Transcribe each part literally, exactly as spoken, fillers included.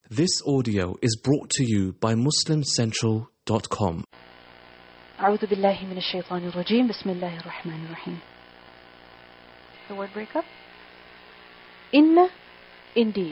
This audio is brought to you by muslim central dot com. أعوذ بالله من الشيطان الرجيم بسم الله الرحمن الرحيم. The word breakup. Inna, indeed.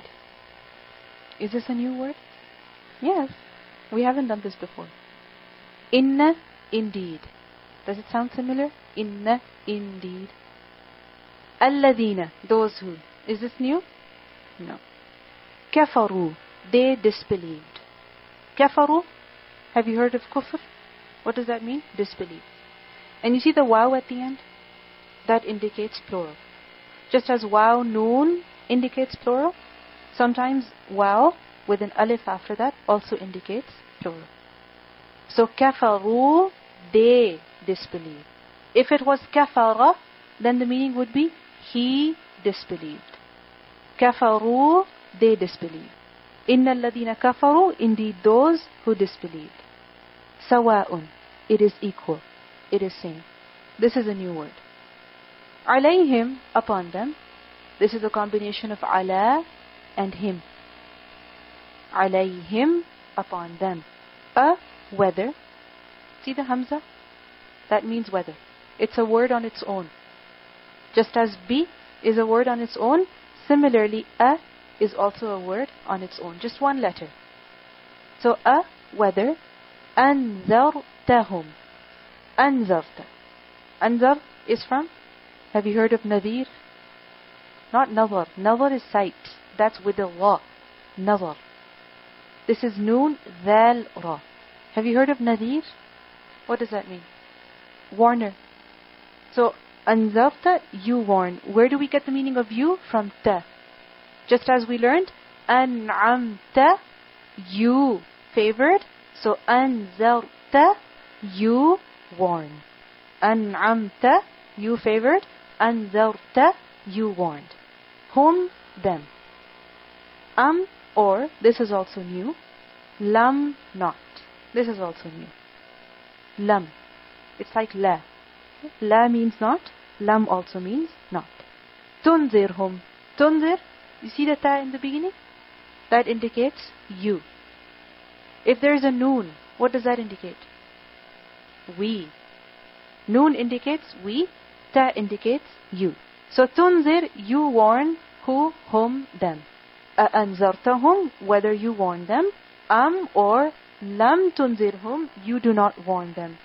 Is this a new word? Yes. We haven't done this before. Inna, indeed. Does it sound similar? Inna, indeed. Alladhina, those who. Is this new? No. Kafaru, they disbelieved. Kafaru, have you heard of kufr? What does that mean? Disbelief. And you see the waw at the end? That indicates plural. Just as waw noon indicates plural, sometimes waw with an alif after that also indicates plural. So kafaru, they disbelieved. If it was kafara, then the meaning would be he disbelieved. Kafaru, they disbelieved. Inna alladhina kafaru, indeed those who disbelieved. Sawa'un, it is equal, it is same. This is a new word. Alayhim, upon them. This is a combination of ala and him. Alayhim, upon them. A, whether. See the hamza? That means whether. It's a word on its own. Just as bi is a word on its own, similarly a is also a word on its own. Just one letter. So a, whether. Anzartahum. Anzarta. Anzar is from, have you heard of nadir? Not nazar. Nazar is sight. That's with a ra. Nazar. This is noon, dhal, ra. Have you heard of nadir? What does that mean? Warner. So, anzarta, you warn. Where do we get the meaning of you? From ta. Just as we learned, an'amta, you favored. So, anzarta, you warn. An'amta, you favored. Anzarta, you warned. Whom? Them. Am, or, this is also new. Lam, not. This is also new. Lam. It's like la. La means not. Lam also means not. Tunzirhum. Tunzir, you see the ta in the beginning? That indicates you. If there is a noon, what does that indicate? We. Noon indicates we. Ta indicates you. So tunzir, you warn who, whom, them. A anzartahum, whether you warn them. Am, or lam tunzirhum, you do not warn them.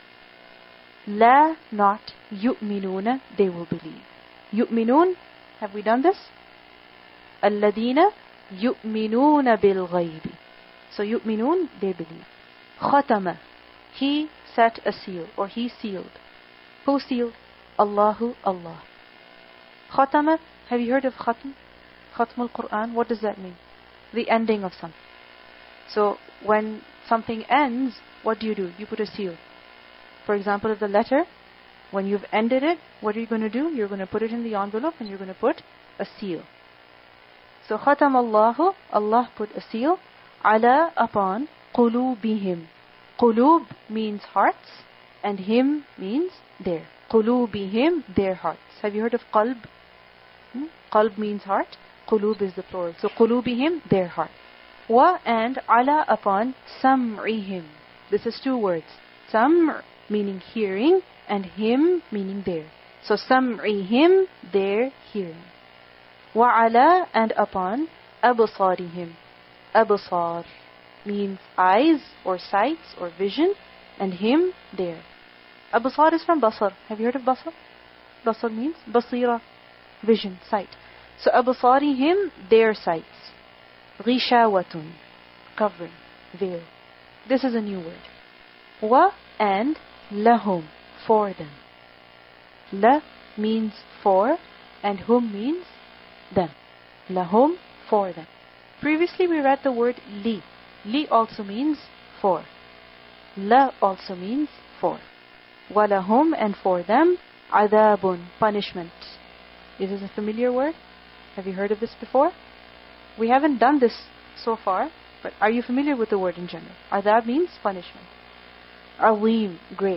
La, not. Yu'minuna, they will believe. Yu'minun, have we done this? Alladina yu'minuna bil ghaybi. So yu'minun, they believe. Khatama, he set a seal, or he sealed. Who sealed? Allahu, Allah. Khatama, have you heard of khatm? Khatm al-Quran, what does that mean? The ending of something. So when something ends, what do you do? You put a seal. For example, of the letter, when you've ended it, what are you going to do? You're going to put it in the envelope and you're going to put a seal. So khatam Allahu, Allah put a seal, ala, upon, qulubihim. Qulub means hearts, and him means their. Qulubihim, their hearts. Have you heard of qalb? Hmm? Qalb means heart. Qulub is the plural. So qulubihim, their heart. Wa, and ala, upon, sam'ihim. This is two words. Sam' meaning hearing, and him meaning their. So sam'ihim, their hearing. Wa ala, and upon, absarihim. Absar means eyes, or sights, or vision, and him, their. Absar is from basar. Have you heard of basar? Basar means basira, vision, sight. So absarihim, their sights. Ghishawatun, covering, veil. This is a new word. Wa, and lahum, for them. La means for, and hum means them. Lahum, for them. Previously we read the word li. Li also means for. La also means for. Walahum, and for them, adabun, punishment. Is this a familiar word? Have you heard of this before? We haven't done this so far, but are you familiar with the word in general? Adab means punishment. Alim, great.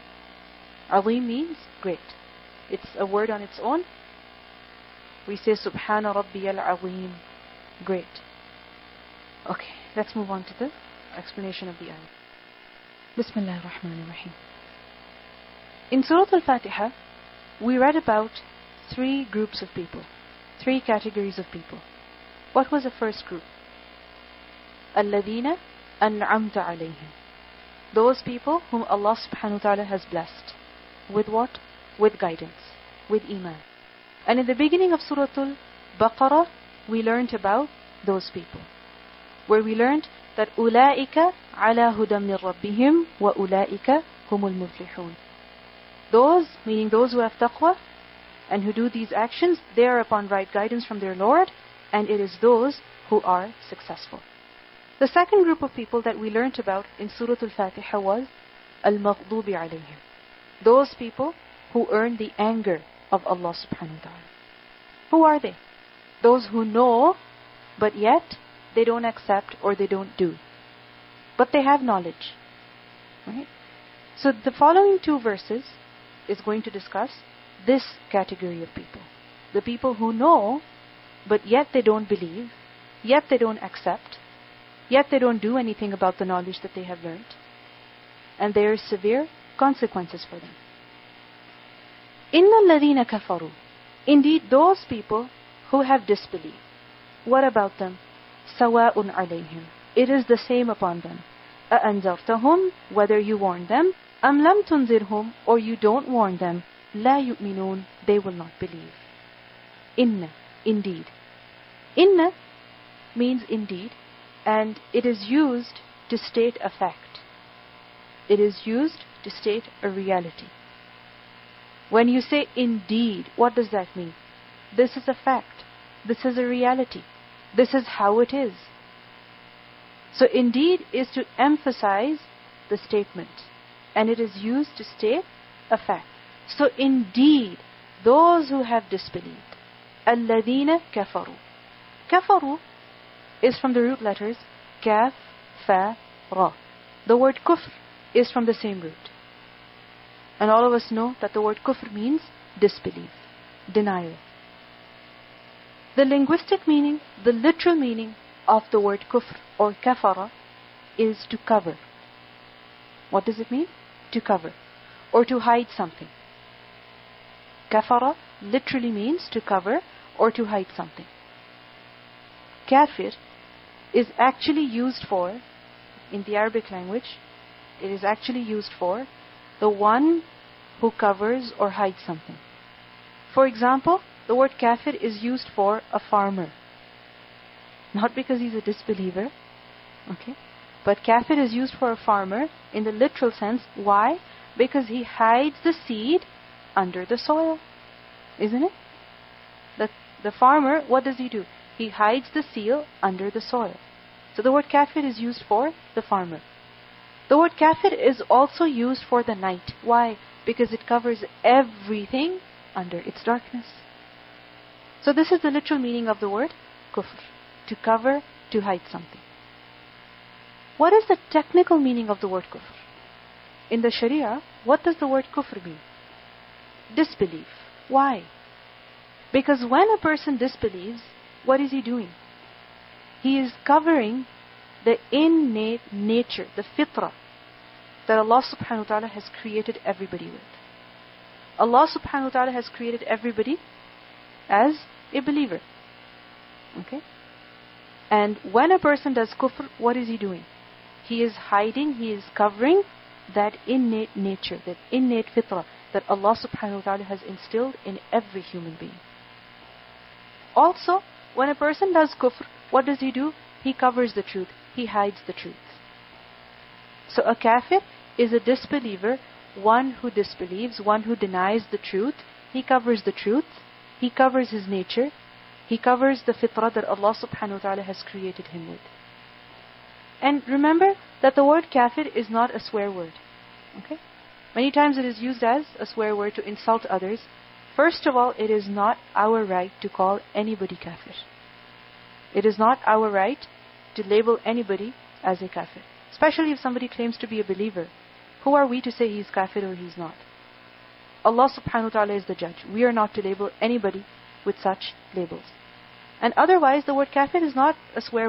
Alim means great. It's a word on its own. We say Subhana Rabbiyal Azim, great. Okay, let's move on to the explanation of the ayah. Bismillah ar-Rahman ar-Rahim. In Surah Al-Fatiha, we read about three groups of people, three categories of people. What was the first group? الَّذِينَ أَنْعَمْتَ عَلَيْهِمْ. Those people whom Allah subhanahu wa ta'ala has blessed. With what? With guidance, with iman. And in the beginning of Surah Al-Baqarah, we learned about those people, where we learned that أُولَئِكَ عَلَى هُدًى مِّن رَبِّهِمْ وَأُولَئِكَ هُمُ الْمُفْلِحُونَ. Those, meaning those who have taqwa and who do these actions, they are upon right guidance from their Lord, and it is those who are successful. The second group of people that we learnt about in Surah Al-Fatiha was Al-Maghdubi alayhim. Those people who earn the anger of Allah subhanahu wa ta'ala. Who are they? Those who know, but yet they don't accept or they don't do. But they have knowledge. Right? So the following two verses is going to discuss this category of people. The people who know, but yet they don't believe, yet they don't accept, yet they don't do anything about the knowledge that they have learned. And there are severe consequences for them. Inna alladhina kafaru. Indeed, those people who have disbelieved. What about them? Sawa'un alayhim. It is the same upon them. أَأَنذَرْتَهُمْ. Whether you warn them, أَمْ لَمْ تُنذِرْهُمْ. Or you don't warn them, لَا يُؤْمِنُونَ. They will not believe. Inna. Indeed. Inna means indeed, and it is used to state a fact. It is used to state a reality. When you say indeed, what does that mean? This is a fact. This is a reality. This is how it is. So indeed is to emphasize the statement, and it is used to state a fact. So indeed, those who have disbelieved, الَّذِينَ كَفَرُوا. Kafaru is from the root letters kaf, fa, ra. The word kufr is from the same root. And all of us know that the word kufr means disbelief, denial. The linguistic meaning, the literal meaning of the word kufr or kafara is to cover. What does it mean? To cover or to hide something. Kafara literally means to cover or to hide something. Kafir is actually used for, in the Arabic language, it is actually used for the one who covers or hides something. For example, the word kafir is used for a farmer. Not because he's a disbeliever, okay? But kafir is used for a farmer in the literal sense. Why? Because he hides the seed under the soil. Isn't it? The, the farmer, what does he do? He hides the seal under the soil. So the word kafir is used for the farmer. The word kafir is also used for the night. Why? Because it covers everything under its darkness. So this is the literal meaning of the word kufr. To cover, to hide something. What is the technical meaning of the word kufr? In the Sharia, what does the word kufr mean? Disbelief. Why? Because when a person disbelieves, what is he doing? He is covering the innate nature, the fitrah, that Allah subhanahu wa ta'ala has created everybody with. Allah subhanahu wa ta'ala has created everybody as a believer. Okay? And when a person does kufr, what is he doing? He is hiding, he is covering that innate nature, that innate fitrah that Allah subhanahu wa ta'ala has instilled in every human being. Also, when a person does kufr, what does he do? He covers the truth. He hides the truth. So a kafir is a disbeliever, one who disbelieves, one who denies the truth. He covers the truth. He covers his nature. He covers the fitrah that Allah subhanahu wa ta'ala has created him with. And remember that the word kafir is not a swear word. Okay? Many times it is used as a swear word to insult others. First of all, it is not our right to call anybody kafir. It is not our right to label anybody as a kafir. Especially if somebody claims to be a believer. Who are we to say he's kafir or he's not? Allah subhanahu wa ta'ala is the judge. We are not to label anybody with such labels. And otherwise, the word kafir is not a swear word.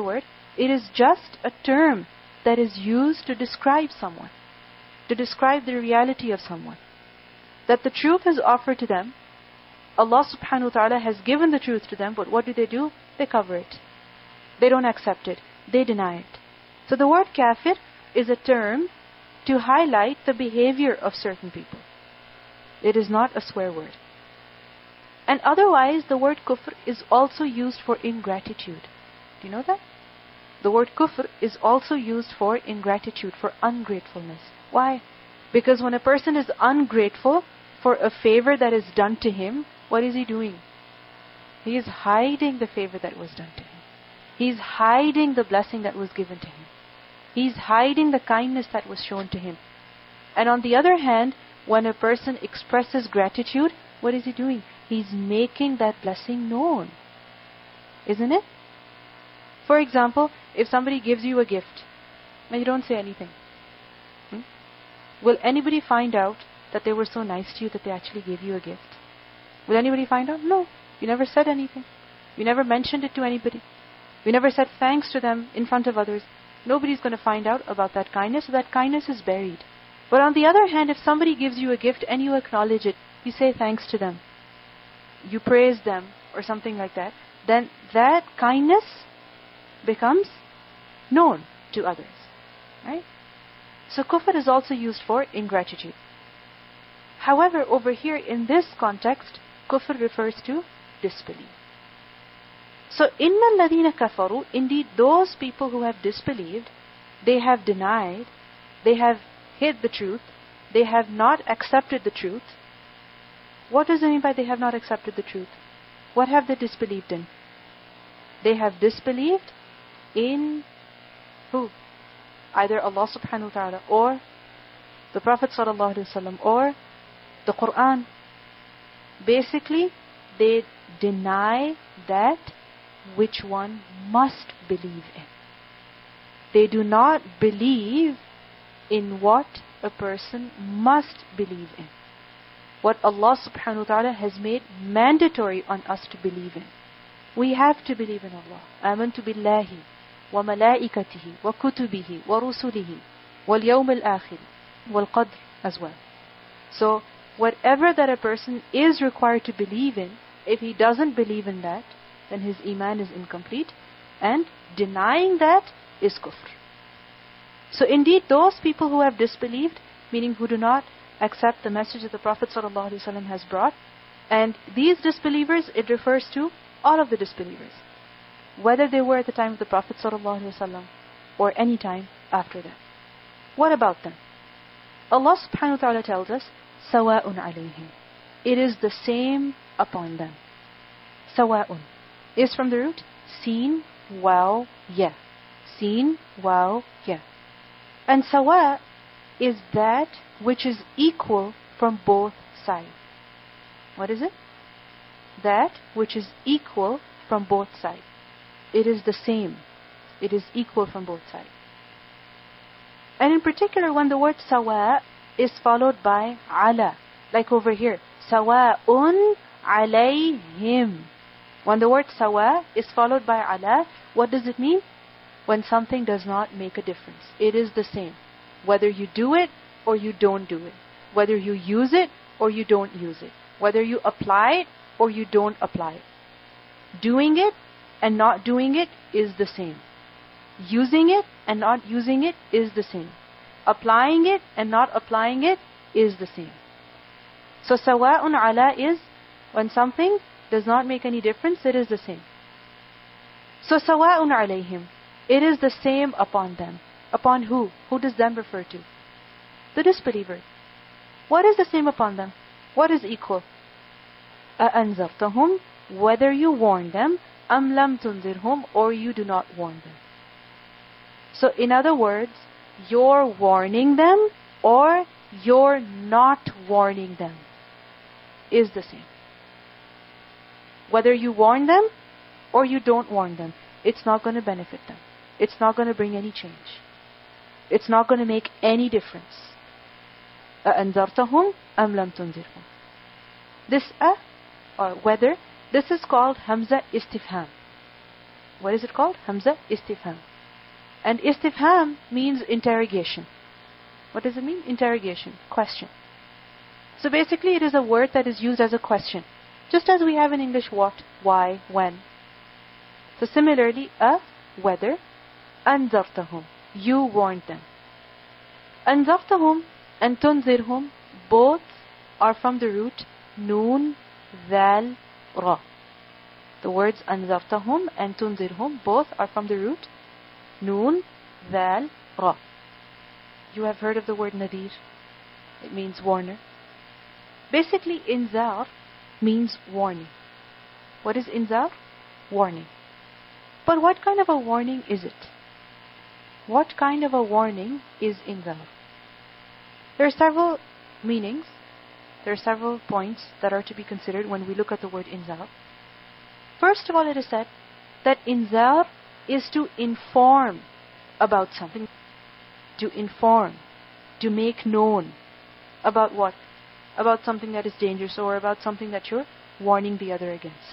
It is just a term that is used to describe someone, to describe the reality of someone. That the truth is offered to them. Allah subhanahu wa ta'ala has given the truth to them, but what do they do? They cover it. They don't accept it. They deny it. So the word kafir is a term to highlight the behavior of certain people. It is not a swear word. And otherwise, the word kufr is also used for ingratitude. Do you know that? The word kufr is also used for ingratitude, for ungratefulness. Why? Because when a person is ungrateful for a favor that is done to him, what is he doing? He is hiding the favor that was done to him. He is hiding the blessing that was given to him. He is hiding the kindness that was shown to him. And on the other hand, when a person expresses gratitude, what is he doing? He's making that blessing known. Isn't it? For example, if somebody gives you a gift and you don't say anything, hmm? will anybody find out that they were so nice to you that they actually gave you a gift? Will anybody find out? No. You never said anything. You never mentioned it to anybody. You never said thanks to them in front of others. Nobody's going to find out about that kindness, so that kindness is buried. But on the other hand, if somebody gives you a gift and you acknowledge it, you say thanks to them, you praise them or something like that, then that kindness becomes known to others. Right? So kufr is also used for ingratitude. However, over here in this context, kufr refers to disbelief. So, inna alladhina kafaru, indeed those people who have disbelieved, they have denied, they have hid the truth, they have not accepted the truth. What does it mean by they have not accepted the truth? What have they disbelieved in? They have disbelieved in who? Either Allah subhanahu wa ta'ala or the Prophet sallallahu alaihi wasallam or the Quran. Basically, they deny that which one must believe in. They do not believe in what a person must believe in. What Allah subhanahu wa ta'ala has made mandatory on us to believe in. We have to believe in Allah. Amantu billahi wa malaikatihi wa kutubihi wa rusulihi wal yawm al-akhir wal qadr as well. So, whatever that a person is required to believe in, if he doesn't believe in that, then his iman is incomplete, and denying that is kufr. So indeed, those people who have disbelieved, meaning who do not accept the message that the Prophet ﷺ has brought, and these disbelievers, it refers to all of the disbelievers, whether they were at the time of the Prophet ﷺ or any time after that. What about them? Allah subhanahu wa ta'ala tells us, سَوَاءٌ عَلَيْهِمْ. It is the same upon them. Sawa'un is from the root Seen, Waw, Ya. Seen, Waw, Ya. And sawa is that which is equal from both sides. What is it? That which is equal from both sides. It is the same. It is equal from both sides. And in particular, when the word sawa is followed by ala, like over here, sawa'un alayhim. When the word sawa is followed by ala, what does it mean? When something does not make a difference. It is the same. Whether you do it or you don't do it. Whether you use it or you don't use it. Whether you apply it or you don't apply it. Doing it and not doing it is the same. Using it and not using it is the same. Applying it and not applying it is the same. So sawa'un ala is when something does not make any difference, it is the same. So sawa'un alayhim, it is the same upon them. Upon who? Who does them refer to? The disbeliever. What is the same upon them? What is equal? أَأَنذَرْتَهُمْ, whether you warn them, أَمْ لَمْ تُنذِرْهُمْ, or you do not warn them. So in other words, you're warning them or you're not warning them is the same. Whether you warn them or you don't warn them, it's not going to benefit them. It's not going to bring any change. It's not going to make any difference. أَأَنذَرْتَهُمْ أَمْ لَمْ تُنذِرْهُمْ. This a, or whether, this is called Hamza Istifham. What is it called? Hamza Istifham. And istifham means interrogation. What does it mean? Interrogation, question. So basically it is a word that is used as a question. Just as we have in English what, why, when. So similarly, a, whether, anzartahum, you warned them. Anzartahum and tunzirhum, both are from the root noon, zal, ra. The words anzartahum and tunzirhum, both are from the root noon, zal, ra. You have heard of the word nadir. It means warner. Basically, inzar means warning. What is inzar? Warning. But what kind of a warning is it? What kind of a warning is inzar? There are several meanings. There are several points that are to be considered when we look at the word inzar. First of all, it is said that inzar is to inform about something. To inform, to make known. About what? About something that is dangerous or about something that you're warning the other against.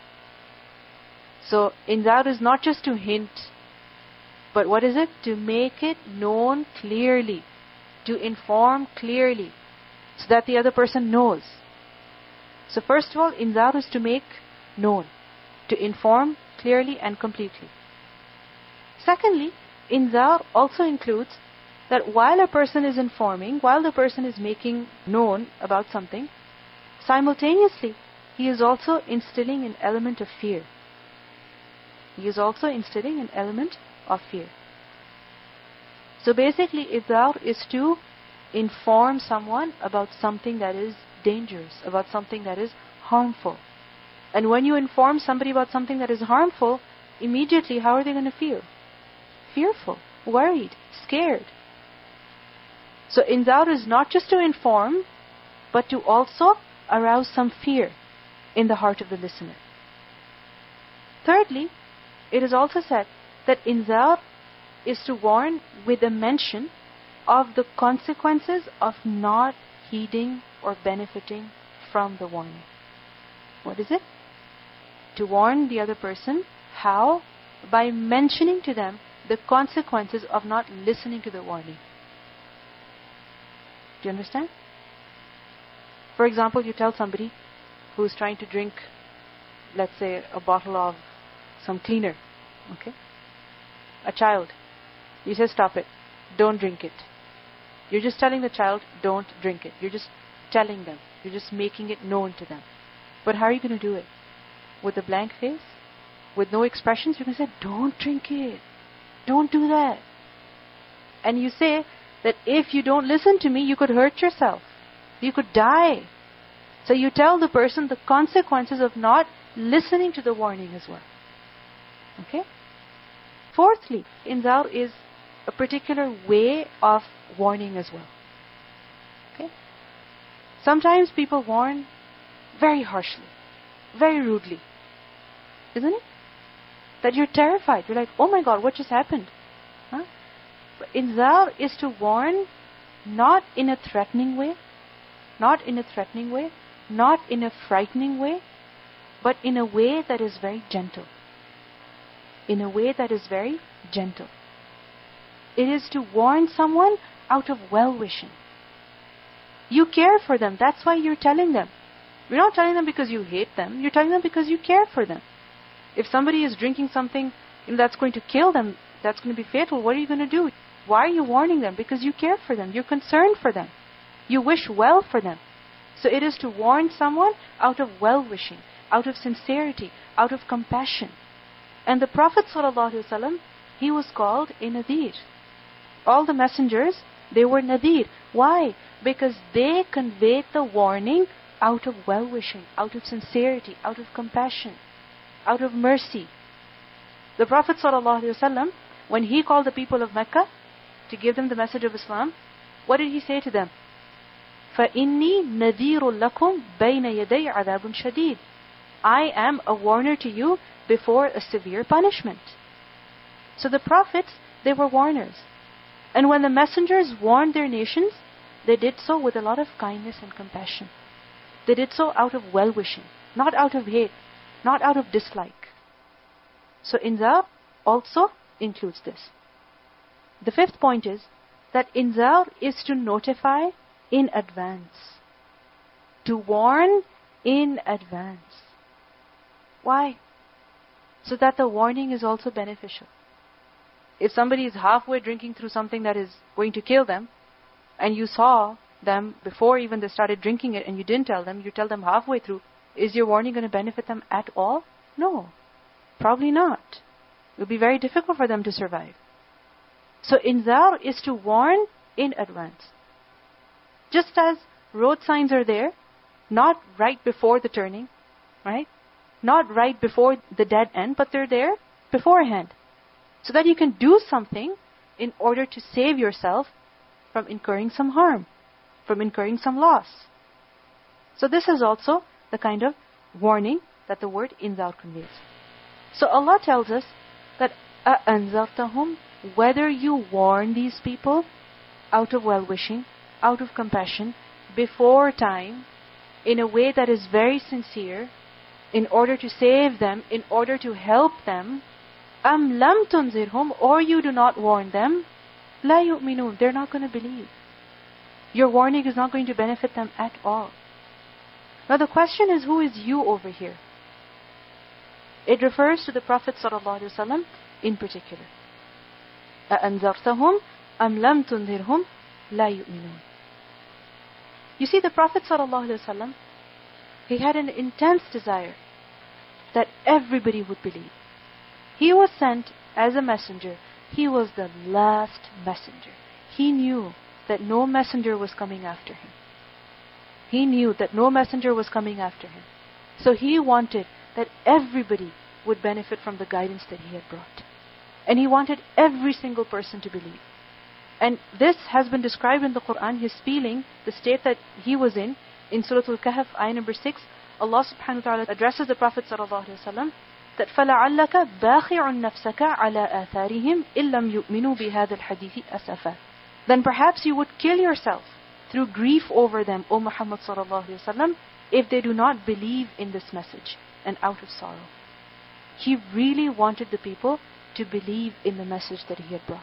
So, inzar is not just to hint, but what is it? To make it known clearly. To inform clearly, so that the other person knows. So first of all, inzar is to make known. To inform clearly and completely. Secondly, inzar also includes that while a person is informing, while the person is making known about something, simultaneously, he is also instilling an element of fear. He is also instilling an element of fear. So basically, inzar is to inform someone about something that is dangerous, about something that is harmful. And when you inform somebody about something that is harmful, immediately, how are they going to feel? Fearful, worried, scared. So inzar is not just to inform, but to also arouse some fear in the heart of the listener. Thirdly, it is also said that inzar is to warn with a mention of the consequences of not heeding or benefiting from the warning. What is it? To warn the other person. How? By mentioning to them the consequences of not listening to the warning. Do you understand? For example, you tell somebody who is trying to drink, let's say, a bottle of some cleaner, okay? A child. You say, stop it. Don't drink it. You're just telling the child, don't drink it. You're just telling them. You're just making it known to them. But how are you going to do it? With a blank face? With no expressions? You're going to say, don't drink it. Don't do that. And you say that if you don't listen to me, you could hurt yourself. You could die. So you tell the person the consequences of not listening to the warning as well. Okay? Fourthly, inzar is a particular way of warning as well. Okay? Sometimes people warn very harshly, very rudely. Isn't it? That you're terrified. You're like, oh my God, what just happened? Huh? But inzar is to warn not in a threatening way, not in a threatening way, not in a frightening way, but in a way that is very gentle. In a way that is very gentle. It is to warn someone out of well-wishing. You care for them. That's why you're telling them. You're not telling them because you hate them. You're telling them because you care for them. If somebody is drinking something that's going to kill them, that's going to be fatal, what are you going to do? Why are you warning them? Because you care for them. You're concerned for them. You wish well for them. So it is to warn someone out of well-wishing, out of sincerity, out of compassion. And the Prophet ﷺ, he was called a Nadir. All the messengers, they were Nadir. Why? Because they conveyed the warning out of well-wishing, out of sincerity, out of compassion, out of mercy. The Prophet ﷺ, when he called the people of Mecca to give them the message of Islam, what did he say to them? فَإِنِّي نَذِيرٌ لَكُمْ بَيْنَ يَدَيْ عَذَابٌ شَدِيدٌ. I am a warner to you before a severe punishment. So the prophets, they were warners. And when the messengers warned their nations, they did so with a lot of kindness and compassion. They did so out of well-wishing, not out of hate, not out of dislike. So inzar also includes this. The fifth point is that inzar is to notify in advance. To warn in advance. Why? So that the warning is also beneficial. If somebody is halfway drinking through something that is going to kill them, and you saw them before even they started drinking it and you didn't tell them, you tell them halfway through, is your warning going to benefit them at all? No. Probably not. It will be very difficult for them to survive. So inzar is to warn in advance. Just as road signs are there, not right before the turning, right? Not right before the dead end, but they're there beforehand. So that you can do something in order to save yourself from incurring some harm, from incurring some loss. So this is also the kind of warning that the word inzar conveys. So Allah tells us that أَأَنذَرْتَهُمْ, whether you warn these people out of well-wishing, out of compassion, before time, in a way that is very sincere, in order to save them, in order to help them, أَمْ لَمْ تُنذِرْهُمْ, or you do not warn them, لَا يُؤْمِنُونَ, they're not going to believe. Your warning is not going to benefit them at all. Now the question is, who is you over here? It refers to the Prophet ﷺ in particular. أَأَنذَرْتَهُمْ أَمْ لَمْ تُنذِرْهُمْ لَا يُؤْمِنُونَ. You see, the Prophet ﷺ, he had an intense desire that everybody would believe. He was sent as a messenger. He was the last messenger. He knew that no messenger was coming after him. He knew that no messenger was coming after him. So he wanted that everybody would benefit from the guidance that he had brought. And he wanted every single person to believe. And this has been described in the Quran, his feeling, the state that he was in. In Surah Al-Kahf, ayah number six, Allah subhanahu wa ta'ala addresses the Prophet sallallahu alaihi wasallam that فَلَعَلَّكَ بَاخِعٌ نَفْسَكَ عَلَىٰ آثَارِهِمْ إِن لَّمْ يُؤْمِنُوا بِهَذَا الْحَدِيثِ أَسَفًا. Then perhaps you would kill yourself through grief over them, O Muhammad sallallahu alaihi wasallam, if they do not believe in this message and out of sorrow. He really wanted the people to believe in the message that he had brought.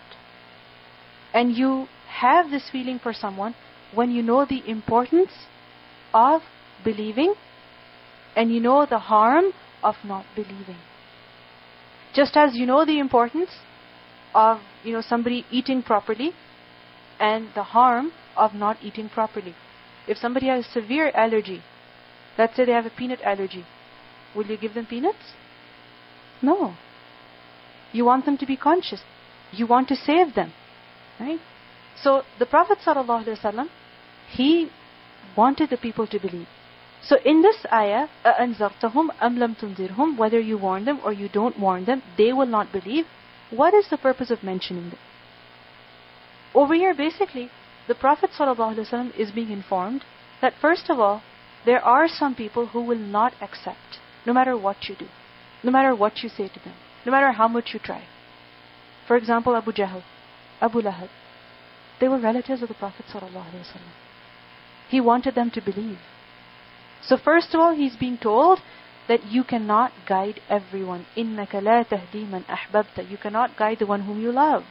And you have this feeling for someone when you know the importance of believing and you know the harm of not believing. Just as you know the importance of, you know, somebody eating properly and the harm of not eating properly. If somebody has a severe allergy, let's say they have a peanut allergy, will you give them peanuts? No. You want them to be conscious. You want to save them. Right? So the Prophet ﷺ, he wanted the people to believe. So in this ayah, أَأَنذَرْتَهُمْ أَمْ لَمْ تُنذِرْهُمْ, whether you warn them or you don't warn them, they will not believe. What is the purpose of mentioning them? Over here, basically, the Prophet ﷺ is being informed that first of all, there are some people who will not accept, no matter what you do, no matter what you say to them, no matter how much you try. For example, Abu Jahl, Abu Lahab, they were relatives of the Prophet ﷺ. He wanted them to believe. So first of all, he's being told that you cannot guide everyone. إِنَّكَ لَا تَهْدِي مَنْ أَحْبَبْتَ. You cannot guide the one whom you love.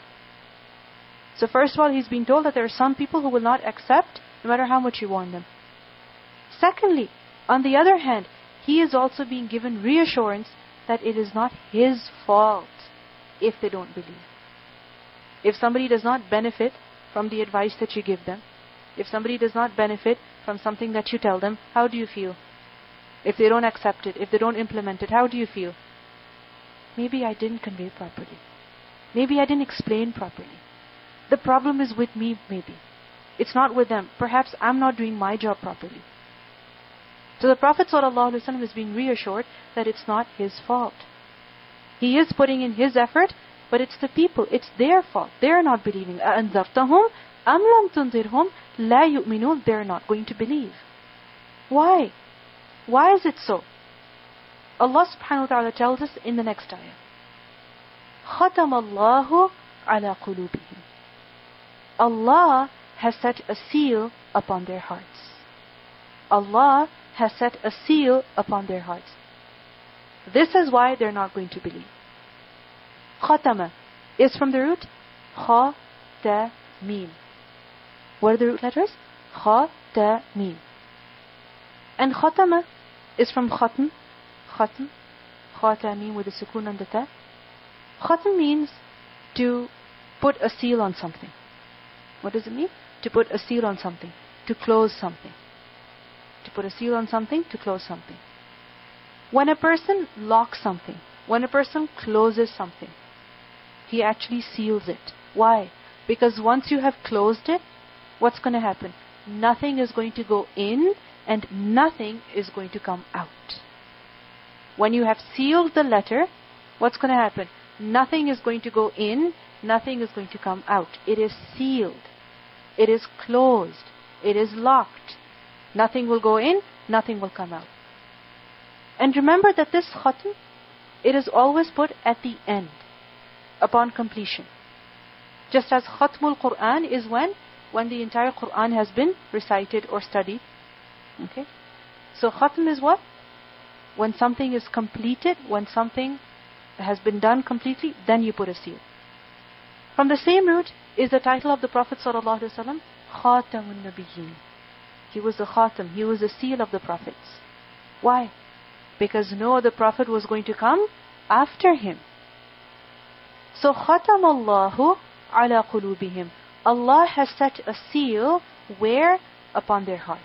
So first of all, he's being told that there are some people who will not accept, no matter how much you warn them. Secondly, on the other hand, he is also being given reassurance that it is not his fault if they don't believe. If somebody does not benefit from the advice that you give them, if somebody does not benefit from something that you tell them, how do you feel? If they don't accept it, if they don't implement it, how do you feel? Maybe I didn't convey properly. Maybe I didn't explain properly. The problem is with me, maybe. It's not with them. Perhaps I'm not doing my job properly. So the Prophet ﷺ is being reassured that it's not his fault. He is putting in his effort, but it's the people, it's their fault. They're not believing. أَأَنذَرْتَهُمْ أَمْ لَمْ تُنذِرْهُمْ لَا يُؤْمِنُونَ. They're not going to believe. Why? Why is it so? Allah subhanahu wa ta'ala tells us in the next ayah. خَتَمَ اللَّهُ عَلَى قُلُوبِهِمْ. Allah has set a seal upon their hearts. Allah has set a seal upon their hearts. This is why they're not going to believe. Khatama is from the root kha ta, mim. What are the root letters? Kha, ta, mim. And khatama is from khatm. Khatm. Kha, ta, mim with a sukoon on the ta. Khatm means to put a seal on something. What does it mean? To put a seal on something. To close something. To put a seal on something, to close something. When a person locks something, when a person closes something, he actually seals it. Why? Because once you have closed it, what's going to happen? Nothing is going to go in and nothing is going to come out. When you have sealed the letter, what's going to happen? Nothing is going to go in, nothing is going to come out. It is sealed. It is closed. It is locked. Nothing will go in, nothing will come out. And remember that this khatm, it is always put at the end, upon completion. Just as khatmul Quran is when, when the entire Quran has been recited or studied. Okay? So khatm is what? When something is completed, when something has been done completely, then you put a seal. From the same root is the title of the Prophet sallallahu alaihi wasallam, Khatamun Nabiyyin. He was the khatam, he was the seal of the prophets. Why? Because no other prophet was going to come after him. So khatam Allahu ala qulubihim. Allah has set a seal where? Upon their hearts.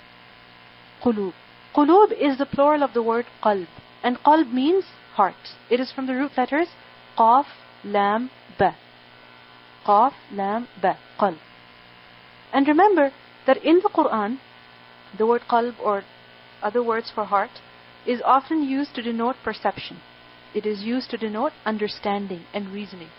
Qulub. Qulub is the plural of the word qalb. And qalb means heart. It is from the root letters qaf, lam, ba. Qaf, lam, ba. Qalb. And remember that in the Quran, the word qalb or other words for heart is often used to denote perception. It is used to denote understanding and reasoning.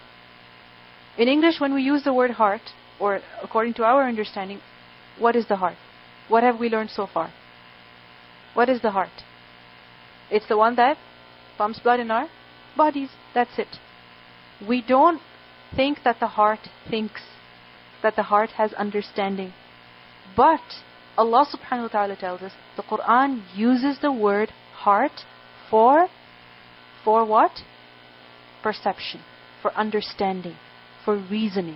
In English, when we use the word heart, or according to our understanding, what is the heart? What have we learned so far? What is the heart? It's the one that pumps blood in our bodies. That's it. We don't think that the heart thinks, that the heart has understanding. But Allah subhanahu wa ta'ala tells us, the Quran uses the word heart for, for what? Perception, for understanding, for reasoning.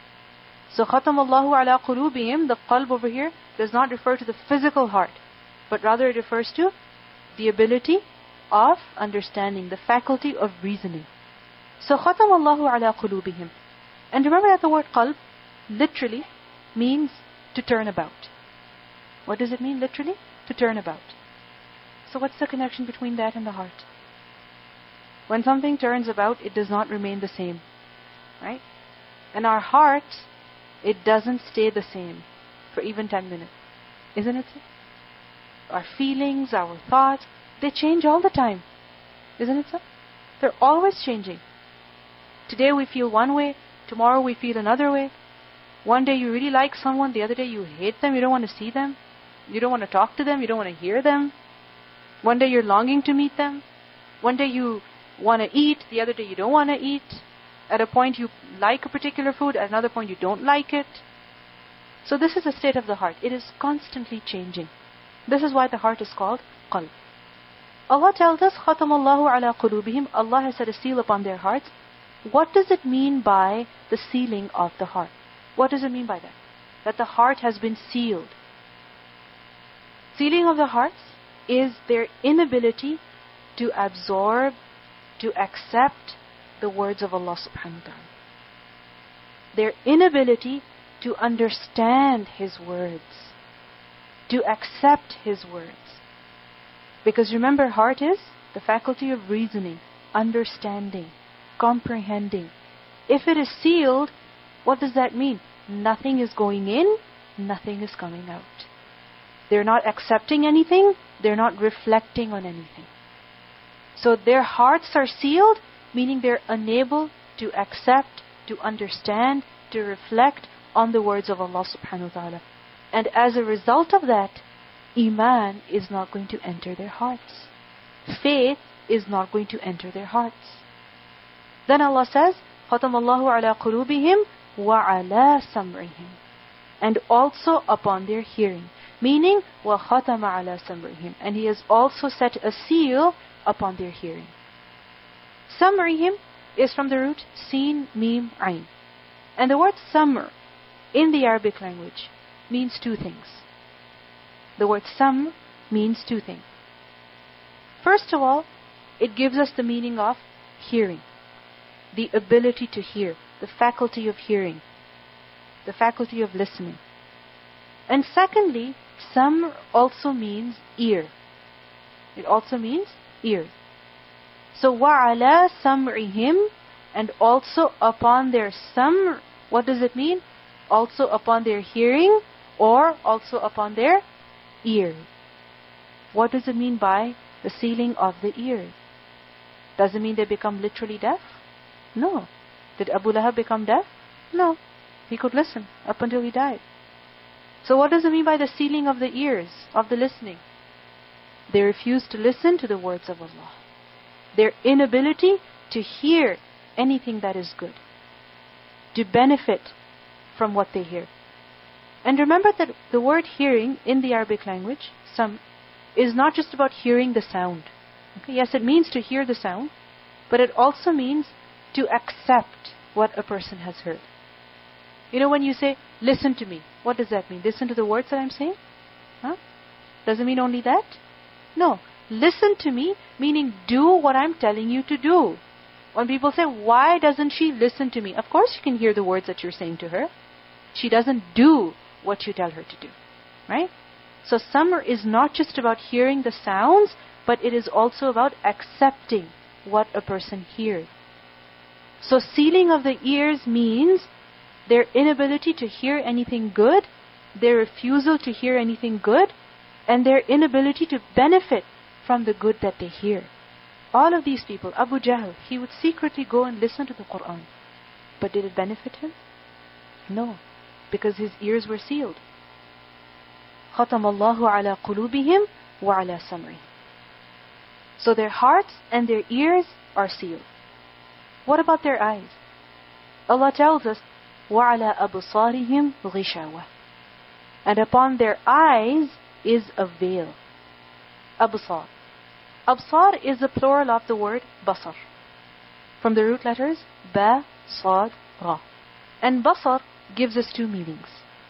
So khatam Allahu ala qulubihim, the qalb over here does not refer to the physical heart, but rather it refers to the ability of understanding, the faculty of reasoning. So khatam Allahu ala qulubihim. And remember that the word qalb literally means to turn about. What does it mean literally? To turn about. So what's the connection between that and the heart? When something turns about, it does not remain the same. Right? And our heart, it doesn't stay the same for even ten minutes. Isn't it so? Our feelings, our thoughts, they change all the time. Isn't it so? They're always changing. Today we feel one way, tomorrow we feel another way. One day you really like someone, the other day you hate them, you don't want to see them. You don't want to talk to them, you don't want to hear them. One day you're longing to meet them. One day you want to eat, the other day you don't want to eat. At a point you like a particular food, at another point you don't like it. So this is the state of the heart. It is constantly changing. This is why the heart is called qalb. Allah tells us, خَتَمَ اللَّهُ عَلَىٰ قُلُوبِهِمْ. Allah has set a seal upon their hearts. What does it mean by the sealing of the heart? What does it mean by that? That the heart has been sealed. Sealing of the hearts is their inability to absorb, to accept the words of Allah subhanahu wa ta'ala. Their inability to understand His words, to accept His words. Because remember, heart is the faculty of reasoning, understanding, comprehending. If it is sealed, what does that mean? Nothing is going in, nothing is coming out. They're not accepting anything, they're not reflecting on anything. So their hearts are sealed, meaning they're unable to accept, to understand, to reflect on the words of Allah subhanahu wa ta'ala. And as a result of that, Iman is not going to enter their hearts. Faith is not going to enter their hearts. Then Allah says, خَتَمَ اللَّهُ عَلَىٰ قُلُوبِهِمْ وَعَلَىٰ سَمْعِهِمْ. And also upon their hearing. Meaning, وَخَتَمَ عَلَىٰ سَمْعِهِمْ. And He has also set a seal upon their hearing. Sam'ihim is from the root Sin, Mim, Ain. And the word samr in the Arabic language means two things. The word samr means two things. First of all, it gives us the meaning of hearing, the ability to hear, the faculty of hearing, the faculty of listening. And secondly, samr also means ear. It also means ear. So وَعَلَى سَمْعِهِمْ, and also upon their samr. What does it mean? Also upon their hearing, or also upon their ear. What does it mean by the sealing of the ears? Does it mean they become literally deaf? No. Did Abu Lahab become deaf? No. He could listen up until he died. So what does it mean by the sealing of the ears, of the listening? They refused to listen to the words of Allah. Their inability to hear anything that is good, to benefit from what they hear. And remember that the word hearing in the Arabic language, some, is not just about hearing the sound. Okay? Yes, it means to hear the sound, but it also means to accept what a person has heard. You know, when you say, listen to me, what does that mean? Listen to the words that I'm saying? Huh? Does it mean only that? No. Listen to me, meaning do what I'm telling you to do. When people say, why doesn't she listen to me? Of course you can hear the words that you're saying to her. She doesn't do what you tell her to do. Right? So samr is not just about hearing the sounds, but it is also about accepting what a person hears. So sealing of the ears means their inability to hear anything good, their refusal to hear anything good, and their inability to benefit from the good that they hear. All of these people, Abu Jahl, he would secretly go and listen to the Quran. But did it benefit him? No, because his ears were sealed. خَتَمَ اللَّهُ عَلَى قُلُوبِهِمْ وَعَلَى سَمْعِهِمْ. So their hearts and their ears are sealed. What about their eyes? Allah tells us, وَعَلَى أَبْصَارِهِمْ غِشَاوَةٌ. And upon their eyes is a veil. Absar. Absar is the plural of the word basar, from the root letters ba, sad, ra. And basar gives us two meanings.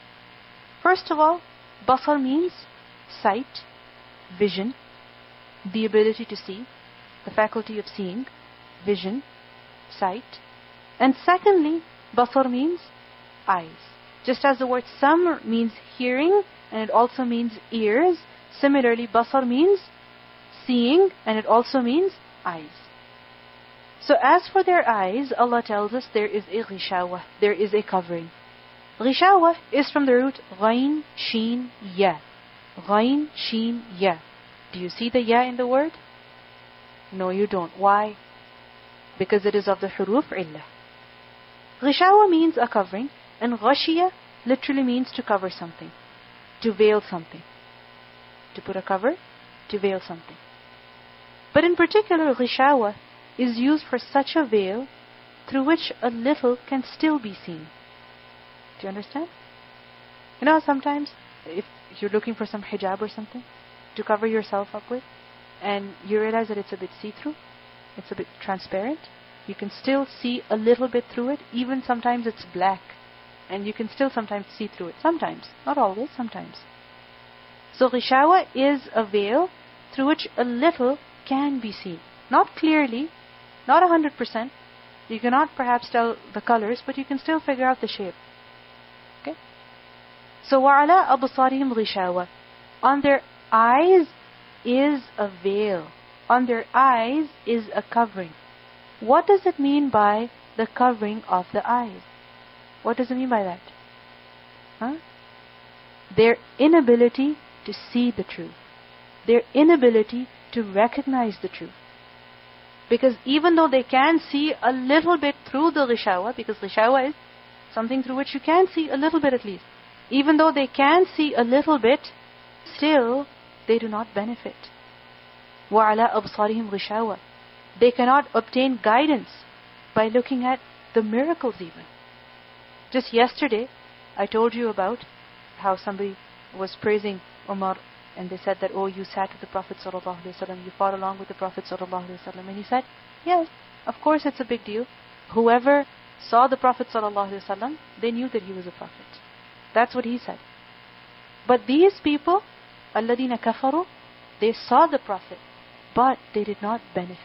First of all, basar means sight, vision, the ability to see, the faculty of seeing, vision, sight. And secondly, basar means eyes. Just as the word samr means hearing, and it also means ears, similarly basar means seeing, and it also means eyes. So as for their eyes, Allah tells us there is a ghishawa, there is a covering. Ghishawa is from the root ghain, sheen, ya. Ghain, sheen, ya. Do you see the ya in the word? No, you don't. Why? Because it is of the huruf illah. Ghishawa means a covering, and ghashiya literally means to cover something, to veil something. To put a cover, to veil something. But in particular, ghishawa is used for such a veil through which a little can still be seen. Do you understand? You know, sometimes if you're looking for some hijab or something to cover yourself up with, and you realize that it's a bit see-through, it's a bit transparent, you can still see a little bit through it. Even sometimes it's black, and you can still sometimes see through it. Sometimes, not always, sometimes. So ghishawa is a veil through which a little can be seen. Not clearly, not one hundred percent. You cannot perhaps tell the colors, but you can still figure out the shape. Okay? So وَعَلَىٰ أَبْصَارِهِمْ غِشَاوَةٌ. On their eyes is a veil. On their eyes is a covering. What does it mean by the covering of the eyes? What does it mean by that? Huh? Their inability to see the truth. Their inability to recognize the truth. Because even though they can see a little bit through the ghishawa, because ghishawa is something through which you can see a little bit at least. Even though they can see a little bit, still they do not benefit. وَعَلَىٰ أَبْصَارِهِمْ غِشَاوَةٌ. They cannot obtain guidance by looking at the miracles even. Just yesterday, I told you about how somebody was praising Umar, and they said that, oh, you sat with the Prophet sallallahu alaihi wasallam, you fought along with the Prophet sallallahu alaihi wasallam. And he said, yes, of course it's a big deal. Whoever saw the Prophet ﷺ, they knew that he was a prophet. That's what he said. But these people, الَّذِينَ كَفَرُوا, they saw the Prophet, but they did not benefit.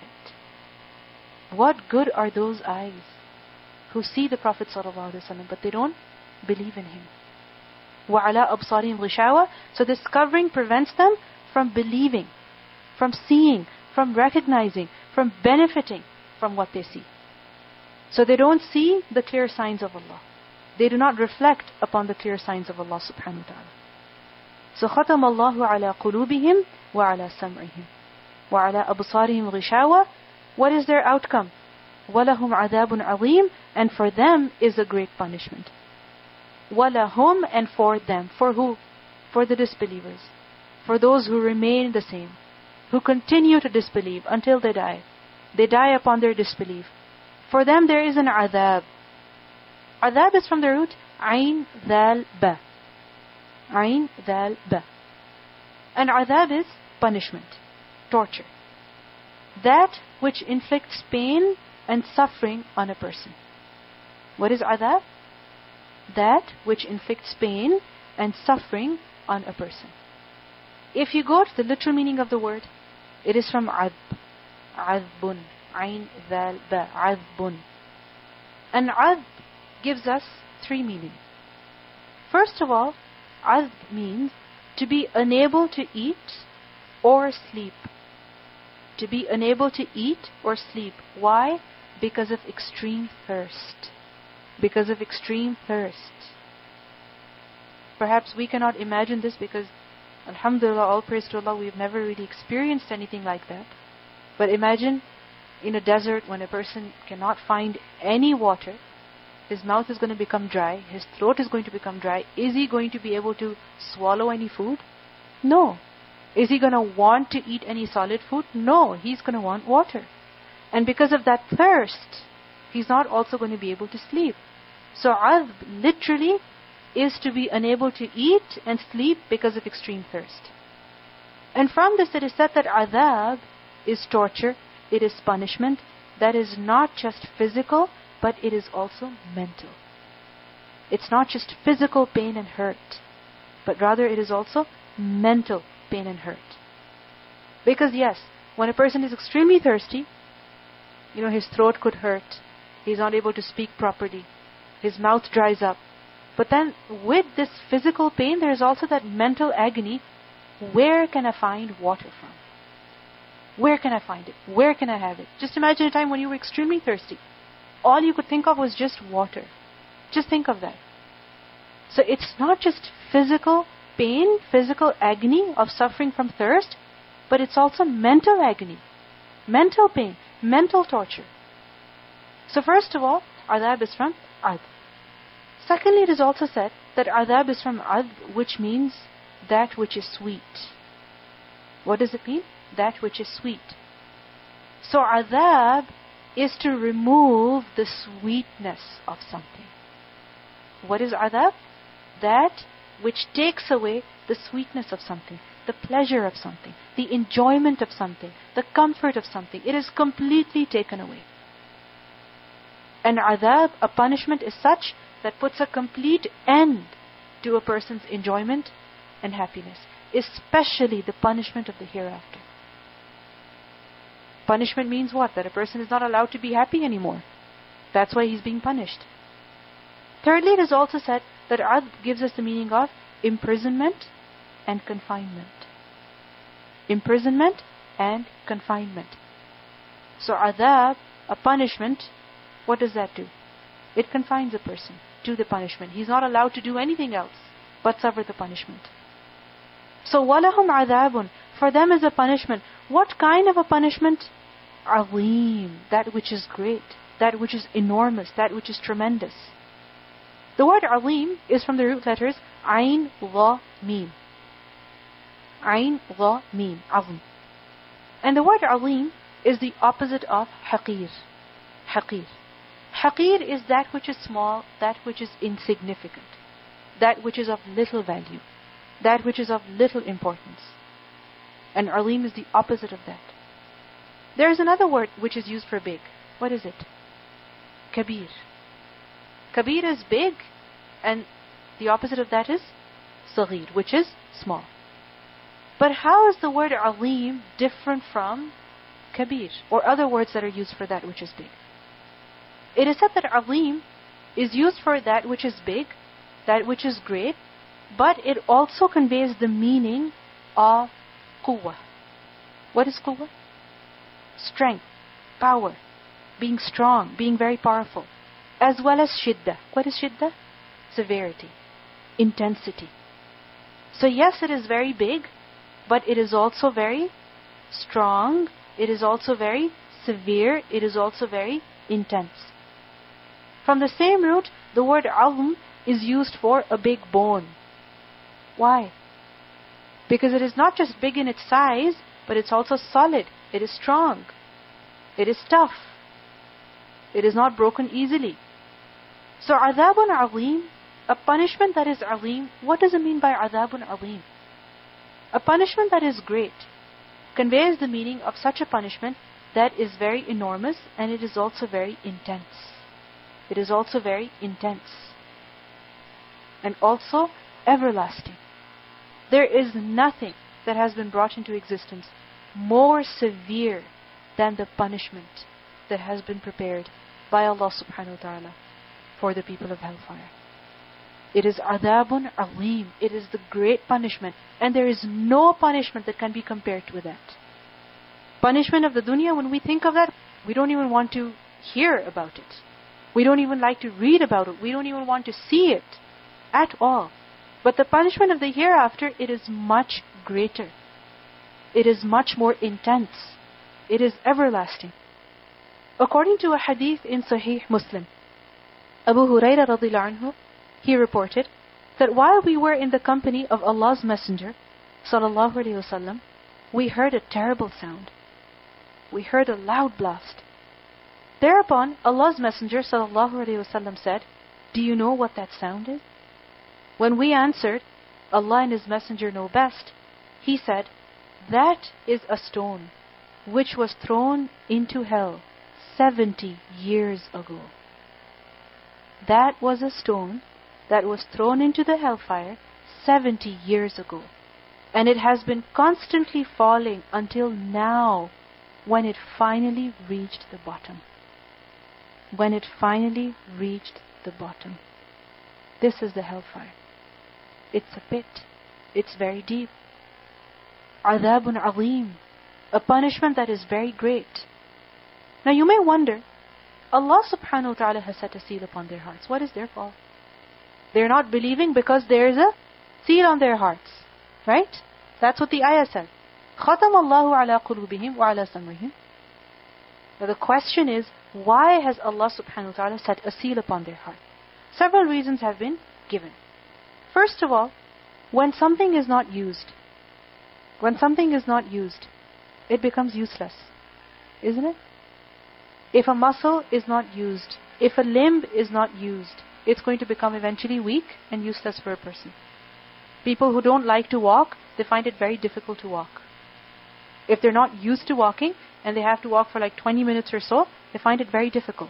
What good are those eyes who see the Prophet ﷺ, but they don't believe in him? وَعَلَىٰ أَبْصَارِهِمْ غِشَاوَةٌ. So this covering prevents them from believing, from seeing, from recognizing, from benefiting from what they see. So they don't see the clear signs of Allah. They do not reflect upon the clear signs of Allah subhanahu wa ta'ala. So ختم الله على قلوبهم وعلى سمعهم وعلى أبصارهم غشاوة. What is their outcome? وَلَهُمْ عَذَابٌ عَظِيمٌ. And for them is a great punishment. وَلَهُمْ, and for them. For who? For the disbelievers. For those who remain the same. Who continue to disbelieve until they die. They die upon their disbelief. For them there is an adhab. Adhab is from the root Ain Dhal Ba. Ain Dhal Ba. And adhab is punishment, torture. That which inflicts pain and suffering on a person. What is adhab? That which inflicts pain and suffering on a person. If you go to the literal meaning of the word, it is from adb. Adbun. Ain Dhal Ba. Adbun. And adb gives us three meanings. First of all, adb means to be unable to eat or sleep. To be unable to eat or sleep. Why? Because of extreme thirst. Because of extreme thirst. Perhaps we cannot imagine this because, alhamdulillah, all praise to Allah, we've never really experienced anything like that. But imagine in a desert when a person cannot find any water, his mouth is going to become dry, his throat is going to become dry. Is he going to be able to swallow any food? No. Is he going to want to eat any solid food? No. He's going to want water. And because of that thirst, he's not also going to be able to sleep. So adb literally is to be unable to eat and sleep because of extreme thirst. And from this it is said that adhab is torture, it is punishment that is not just physical, but it is also mental. It's not just physical pain and hurt, but rather it is also mental pain and hurt. Because yes, when a person is extremely thirsty, you know, his throat could hurt, he's not able to speak properly, his mouth dries up. But then with this physical pain, there is also that mental agony. Where can I find water from? Where can I find it? Where can I have it? Just imagine a time when you were extremely thirsty. All you could think of was just water. Just think of that. So it's not just physical pain, physical agony of suffering from thirst, but it's also mental agony, mental pain, mental torture. So first of all, adhab is from adb. Secondly, it is also said that adhab is from adb, which means that which is sweet. What does it mean? That which is sweet. So adhab is to remove the sweetness of something. What is adhab? That which takes away the sweetness of something, the pleasure of something, the enjoyment of something, the comfort of something. It is completely taken away. And adhab, a punishment, is such that puts a complete end to a person's enjoyment and happiness, especially the punishment of the hereafter. Punishment means what? That a person is not allowed to be happy anymore. That's why he's being punished. Thirdly, it is also said that adb gives us the meaning of imprisonment and confinement. Imprisonment and confinement. So adhab, a punishment, what does that do? It confines a person to the punishment. He's not allowed to do anything else but suffer the punishment. So وَلَهُمْ عَذَابٌ, for them is a punishment. What kind of a punishment? Azim, that which is great, that which is enormous, that which is tremendous. The word azim is from the root letters Ain, Ra, Mim. Ain, Ra, Mim, Azim. And the word azim is the opposite of haqir. Haqir. Haqir is that which is small, that which is insignificant, that which is of little value, that which is of little importance. And azim is the opposite of that. There is another word which is used for big. What is it? Kabir. Kabir is big, and the opposite of that is Saghir, which is small. But how is the word Alim different from Kabir, or other words that are used for that which is big? It is said that Alim is used for that which is big, that which is great, but it also conveys the meaning of Quwwah. What is Quwwah? Strength, power, being strong, being very powerful. As well as Shiddah. What is Shiddah? Severity, intensity. So yes, it is very big, but it is also very strong. It is also very severe. It is also very intense. From the same root, the word Azm is used for a big bone. Why? Because it is not just big in its size, but it's also solid. It is strong. It is tough. It is not broken easily. So Adhabun Alim, a punishment that is Alim, what does it mean by Adhabun Alim? A punishment that is great conveys the meaning of such a punishment that is very enormous, and it is also very intense. It is also very intense. And also everlasting. There is nothing that has been brought into existence more severe than the punishment that has been prepared by Allah subhanahu wa ta'ala for the people of hellfire. It is Adhabun Alim. It is the great punishment. And there is no punishment that can be compared with that. Punishment of the dunya, when we think of that, we don't even want to hear about it. We don't even like to read about it. We don't even want to see it at all. But the punishment of the hereafter, it is much greater. It is much more intense. It is everlasting. According to a hadith in Sahih Muslim, Abu Hurairah radhiyallahu anhu, he reported that while we were in the company of Allah's Messenger sallallahu alaihi wasallam, we heard a terrible sound. We heard a loud blast. Thereupon, Allah's Messenger sallallahu alaihi wasallam said, "Do you know what that sound is?" When we answered, "Allah and His Messenger know best," he said, "That is a stone which was thrown into hell seventy years ago." That was a stone that was thrown into the hellfire seventy years ago. And it has been constantly falling until now, when it finally reached the bottom. When it finally reached the bottom. This is the hellfire. It's a pit. It's very deep. Adhabun Alim, a punishment that is very great. Now you may wonder, Allah subhanahu wa ta'ala has set a seal upon their hearts. What is their fault? They're not believing because there is a seal on their hearts. Right? That's what the ayah said. خَتَمَ اللَّهُ عَلَىٰ قُلُوبِهِمْ وَعَلَىٰ سَمْعِهِمْ. Now the question is, why has Allah subhanahu wa ta'ala set a seal upon their heart? Several reasons have been given. First of all, when something is not used, when something is not used, it becomes useless. Isn't it? If a muscle is not used, if a limb is not used, it's going to become eventually weak and useless for a person. People who don't like to walk, they find it very difficult to walk. If they're not used to walking and they have to walk for like twenty minutes or so, they find it very difficult.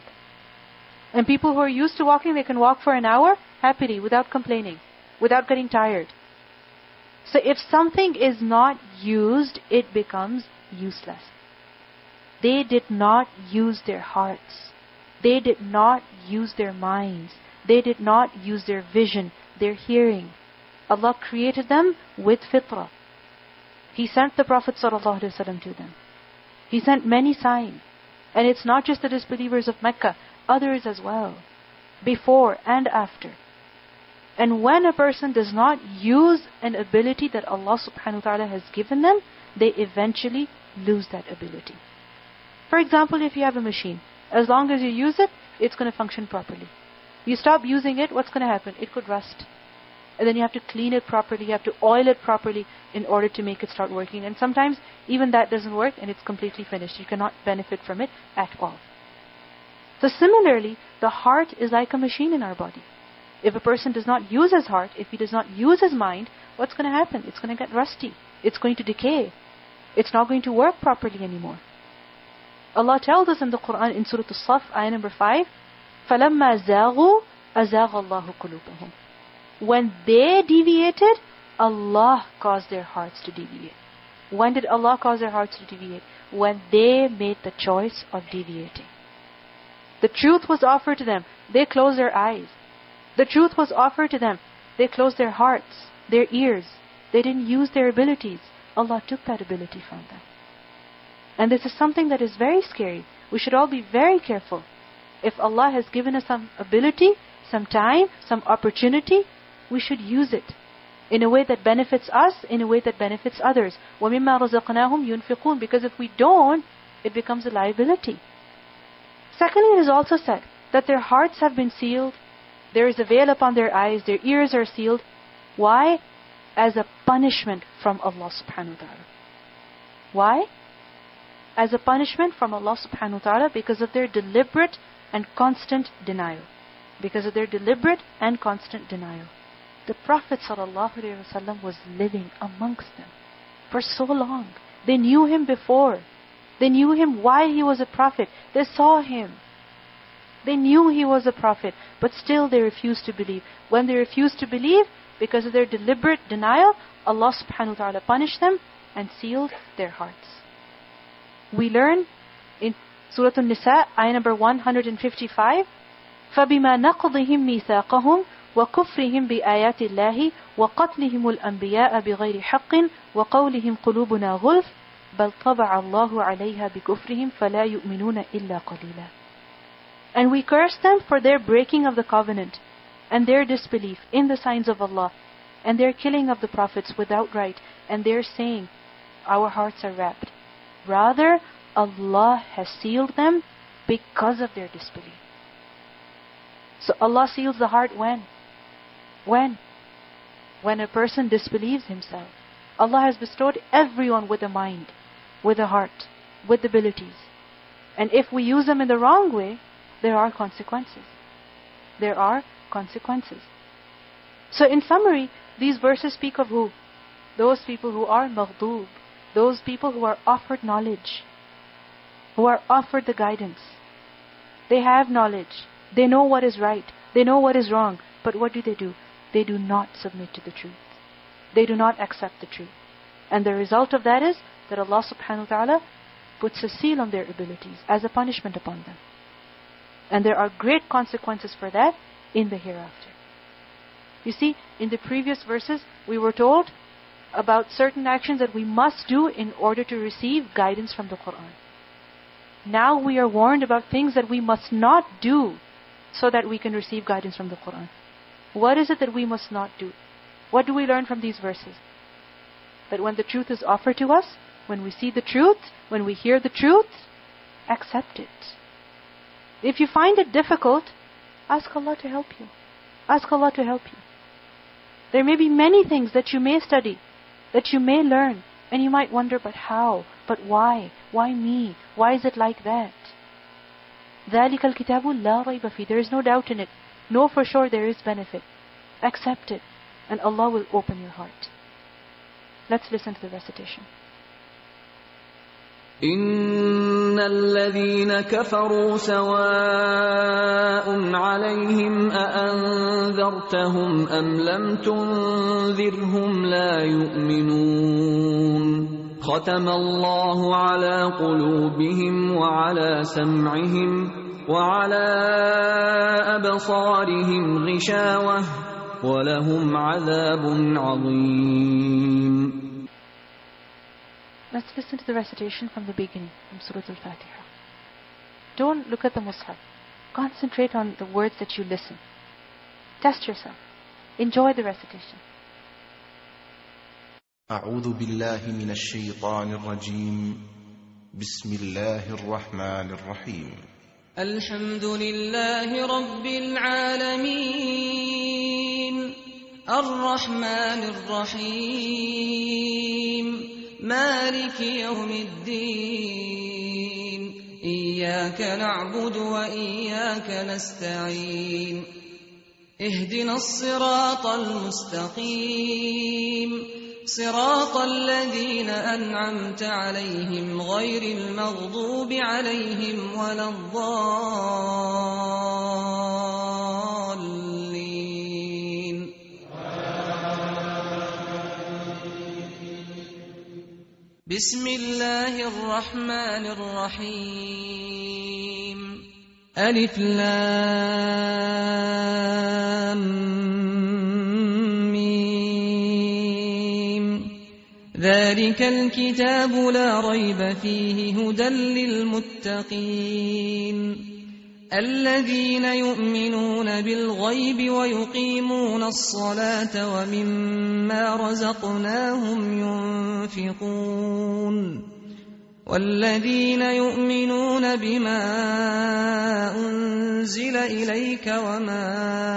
And people who are used to walking, they can walk for an hour happily, without complaining, without getting tired. So if something is not used, it becomes useless. They did not use their hearts. They did not use their minds. They did not use their vision, their hearing. Allah created them with fitrah. He sent the Prophet ﷺ to them. He sent many signs. And it's not just the disbelievers of Mecca, others as well, before and after. And when a person does not use an ability that Allah subhanahu wa ta'ala has given them, they eventually lose that ability. For example, if you have a machine, as long as you use it, it's going to function properly. You stop using it, what's going to happen? It could rust. And then you have to clean it properly, you have to oil it properly in order to make it start working. And sometimes even that doesn't work and it's completely finished. You cannot benefit from it at all. So similarly, the heart is like a machine in our body. If a person does not use his heart, if he does not use his mind, what's going to happen? It's going to get rusty. It's going to decay. It's not going to work properly anymore. Allah tells us in the Quran in Surah As-Saff, ayah number five, فَلَمَّا زَاغُوا أَزَاغَ اللَّهُ قُلُوبَهُمْ. When they deviated, Allah caused their hearts to deviate. When did Allah cause their hearts to deviate? When they made the choice of deviating. The truth was offered to them, they closed their eyes. The truth was offered to them, they closed their hearts, their ears. They didn't use their abilities. Allah took that ability from them. And this is something that is very scary. We should all be very careful. If Allah has given us some ability, some time, some opportunity, we should use it in a way that benefits us, in a way that benefits others. وَمِمَّا رَزَقْنَاهُمْ يُنْفِقُونَ. Because if we don't, it becomes a liability. Secondly, it is also said that their hearts have been sealed. There is a veil upon their eyes. Their ears are sealed. Why? As a punishment from Allah subhanahu wa ta'ala. Why? As a punishment from Allah subhanahu wa ta'ala because of their deliberate and constant denial. Because of their deliberate and constant denial. The Prophet sallallahu alaihi wasallam was living amongst them for so long. They knew him before. They knew him while he was a prophet. They saw him. They knew he was a prophet, but still they refused to believe. When they refused to believe, because of their deliberate denial, Allah subhanahu wa ta'ala punished them and sealed their hearts. We learn in Surah An-Nisa, ayah number one hundred fifty-five, فَبِمَا نَقْضِهِمْ مِيثَاقَهُمْ وَكُفْرِهِمْ بِآيَاتِ اللَّهِ وَقَتْلِهِمُ الْأَنْبِيَاءَ بِغَيْرِ حَقٍّ وَقَوْلِهِمْ قُلُوبُنَا غُلْفٌ بَلْ طَبَعَ اللَّهُ عَلَيْهَا بِكُفْرِهِمْ فَلَا يُؤْمِنُونَ إِلَّا قَلِيلًا. And we curse them for their breaking of the covenant and their disbelief in the signs of Allah and their killing of the prophets without right, and their saying, our hearts are wrapped. Rather, Allah has sealed them because of their disbelief. So Allah seals the heart when? When? When a person disbelieves himself. Allah has bestowed everyone with a mind, with a heart, with abilities. And if we use them in the wrong way, there are consequences. There are consequences. So in summary, these verses speak of who? Those people who are maghdoob. Those people who are offered knowledge. Who are offered the guidance. They have knowledge. They know what is right. They know what is wrong. But what do they do? They do not submit to the truth. They do not accept the truth. And the result of that is that Allah subhanahu wa ta'ala puts a seal on their abilities as a punishment upon them. And there are great consequences for that in the hereafter. You see, in the previous verses, we were told about certain actions that we must do in order to receive guidance from the Quran. Now we are warned about things that we must not do so that we can receive guidance from the Quran. What is it that we must not do? What do we learn from these verses? That when the truth is offered to us, when we see the truth, when we hear the truth, accept it. If you find it difficult, ask Allah to help you. Ask Allah to help you. There may be many things that you may study, that you may learn, and you might wonder, but how? But why? Why me? Why is it like that? ذَلِكَ الْكِتَابُ لَا رَيْبَ فِيهِ. There is no doubt in it. Know for sure there is benefit. Accept it, and Allah will open your heart. Let's listen to the recitation. إن الذين كفروا سواء عليهم أأنذرتهم أم لم تنذرهم لا يؤمنون ختم الله على قلوبهم وعلى سمعهم وعلى أبصارهم غشاوة ولهم عذاب عظيم. Let's listen to the recitation from the beginning, from Surah Al-Fatiha. Don't look at the Mus'haf. Concentrate on the words that you listen. Test yourself. Enjoy the recitation. أعوذ بالله من الشيطان الرجيم. بسم الله الرحمن الرحيم. الحمد لله رب العالمين الرحمن الرحيم مالك يوم الدين إياك نعبد وإياك نستعين اهدنا الصراط المستقيم صراط الذين أنعمت عليهم غير المغضوب عليهم ولا الضالين بسم الله الرحمن الرحيم ألف لام ميم ذلك الكتاب لا ريب فيه هدى للمتقين الذين يؤمنون بالغيب ويقيمون الصلاة ومما رزقناهم ينفقون والذين يؤمنون بما أنزل إليك وما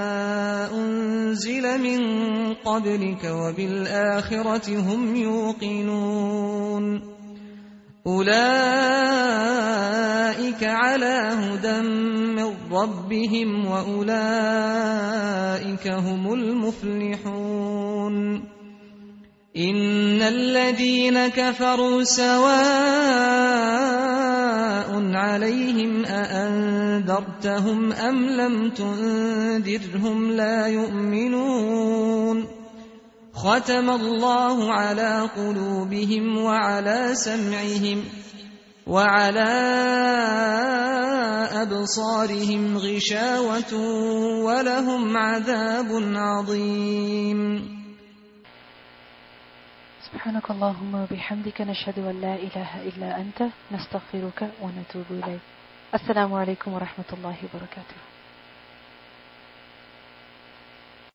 أنزل من قبلك وبالآخرة هم يوقنون أولئك على هدى من ربهم وأولئك هم المفلحون إن الذين كفروا سواء عليهم أأنذرتهم أم لم تنذرهم لا يؤمنون ختم الله على قلوبهم وعلى سمعهم وعلى أبصارهم غشاوة ولهم عذاب عظيم. سبحانك اللهم وبحمدك نشهد أن لا إله إلا أنت نستغفرك ونتوب إليك. السلام عليكم ورحمة الله وبركاته.